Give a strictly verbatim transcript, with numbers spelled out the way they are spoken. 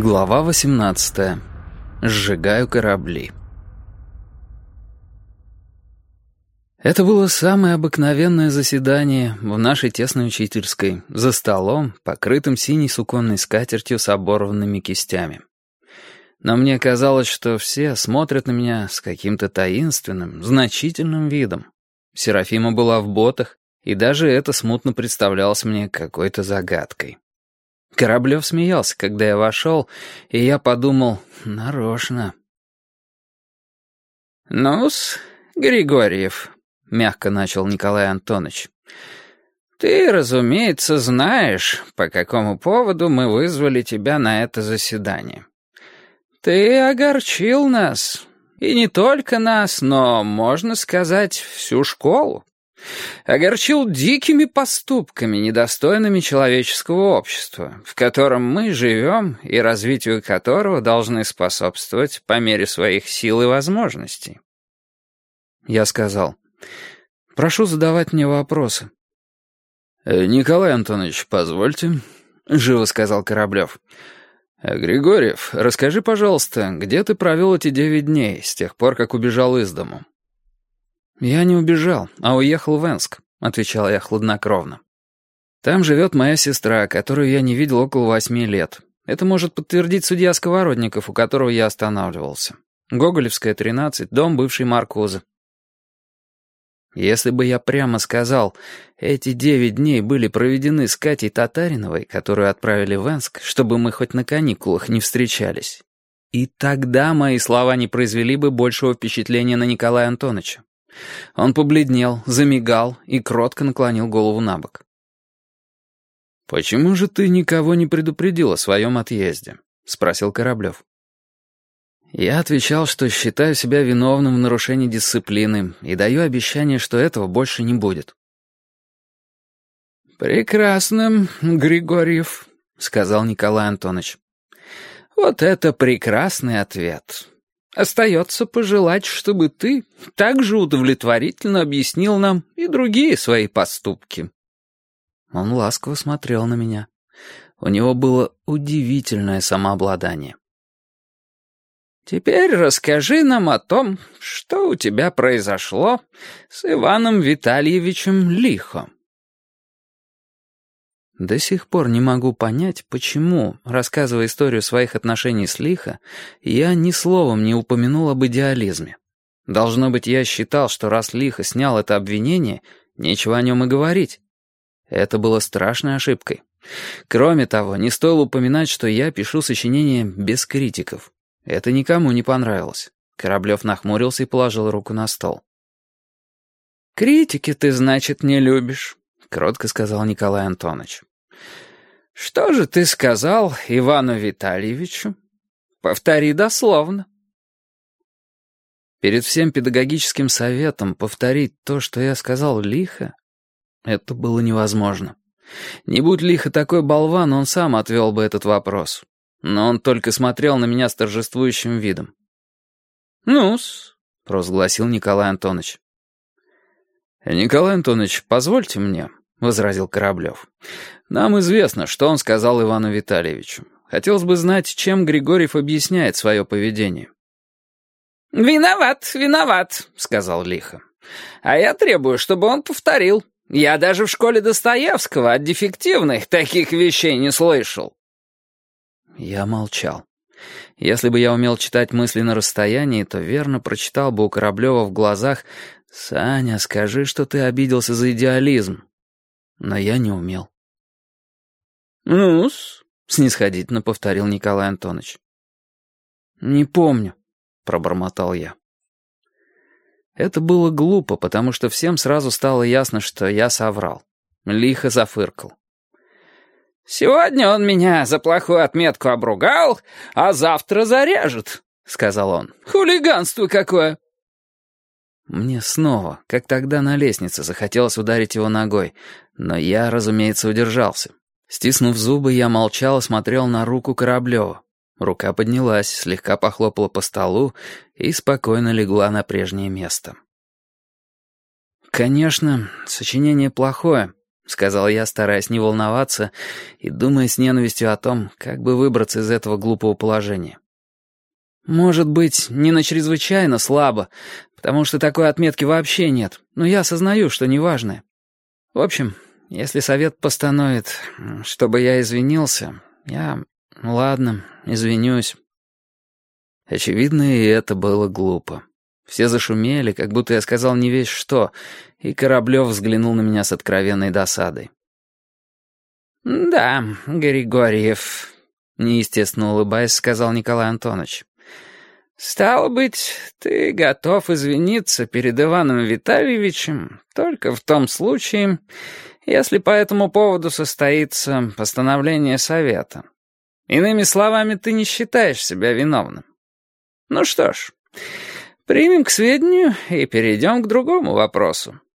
Глава восемнадцатая. Сжигаю корабли. Это было самое обыкновенное заседание в нашей тесной учительской, за столом, покрытым синей суконной скатертью с оборванными кистями. Но мне казалось, что все смотрят на меня с каким-то таинственным, значительным видом. Серафима была в ботах, и даже это смутно представлялось мне какой-то загадкой. Кораблев смеялся, когда я вошел, и я подумал, нарочно. «Ну-с, Григорьев», — мягко начал Николай Антонович, «ты, разумеется, знаешь, по какому поводу мы вызвали тебя на это заседание. Ты огорчил нас, и не только нас, но, можно сказать, всю школу. Огорчил дикими поступками, недостойными человеческого общества, в котором мы живем и развитию которого должны способствовать по мере своих сил и возможностей». Я сказал, «Прошу задавать мне вопросы». «Николай Антонович, позвольте», — живо сказал Кораблев. «Григорьев, расскажи, пожалуйста, где ты провел эти девять дней, с тех пор, как убежал из дому?» «Я не убежал, а уехал в Энск», — отвечал я хладнокровно. «Там живет моя сестра, которую я не видел около восьми лет. Это может подтвердить судья Сковородников, у которого я останавливался. Гоголевская, тринадцать, дом бывшей Маркузы». Если бы я прямо сказал, эти девять дней были проведены с Катей Татариновой, которую отправили в Энск, чтобы мы хоть на каникулах не встречались, и тогда мои слова не произвели бы большего впечатления на Николая Антоновича. Он побледнел, замигал и кротко наклонил голову на бок. «Почему же ты никого не предупредил о своем отъезде?» — спросил Кораблев. Я отвечал, что считаю себя виновным в нарушении дисциплины и даю обещание, что этого больше не будет. «Прекрасно, Григорьев», — сказал Николай Антонович. «Вот это прекрасный ответ. Остается пожелать, чтобы ты также удовлетворительно объяснил нам и другие свои поступки». Он ласково смотрел на меня. У него было удивительное самообладание. «Теперь расскажи нам о том, что у тебя произошло с Иваном Витальевичем Лихо». До сих пор не могу понять, почему, рассказывая историю своих отношений с Лихо, я ни словом не упомянул об идеализме. Должно быть, я считал, что раз Лихо снял это обвинение, нечего о нем и говорить. Это было страшной ошибкой. Кроме того, не стоило упоминать, что я пишу сочинение без критиков. Это никому не понравилось. Кораблев нахмурился и положил руку на стол. «Критики ты, значит, не любишь», — кротко сказал Николай Антонович. «Что же ты сказал Ивану Витальевичу? Повтори дословно». Перед всем педагогическим советом повторить то, что я сказал Лихо, это было невозможно. Не будь Лихо такой болван, он сам отвел бы этот вопрос. Но он только смотрел на меня с торжествующим видом. «Ну-с», — провозгласил Николай Антонович. «Николай Антонович, позвольте мне», — возразил Кораблев. «Нам известно, что он сказал Ивану Витальевичу. Хотелось бы знать, чем Григорьев объясняет свое поведение». «Виноват, виноват», — сказал Лихо. «А я требую, чтобы он повторил. Я даже в школе Достоевского от дефективных таких вещей не слышал». Я молчал. Если бы я умел читать мысли на расстоянии, то верно прочитал бы у Кораблева в глазах: «Саня, скажи, что ты обиделся за идеализм». Но я не умел. «Ну-с», — снисходительно повторил Николай Антонович. «Не помню», — пробормотал я. Это было глупо, потому что всем сразу стало ясно, что я соврал. Лихо зафыркал. «Сегодня он меня за плохую отметку обругал, а завтра зарежет», — сказал он. «Хулиганство какое!» Мне снова, как тогда на лестнице, захотелось ударить его ногой, но я, разумеется, удержался. Стиснув зубы, я молчал и смотрел на руку Кораблева. Рука поднялась, слегка похлопала по столу и спокойно легла на прежнее место. «Конечно, сочинение плохое», — сказал я, стараясь не волноваться и думая с ненавистью о том, как бы выбраться из этого глупого положения. «Может быть, не на чрезвычайно слабо, потому что такой отметки вообще нет, но я осознаю, что неважное. В общем, если совет постановит, чтобы я извинился, я... ладно, извинюсь». Очевидно, и это было глупо. Все зашумели, как будто я сказал не весть что, и Кораблев взглянул на меня с откровенной досадой. «Да, Григорьев», — неестественно улыбаясь, сказал Николай Антонович. «Стало быть, ты готов извиниться перед Иваном Витальевичем только в том случае, если по этому поводу состоится постановление совета. Иными словами, ты не считаешь себя виновным. Ну что ж, примем к сведению и перейдем к другому вопросу.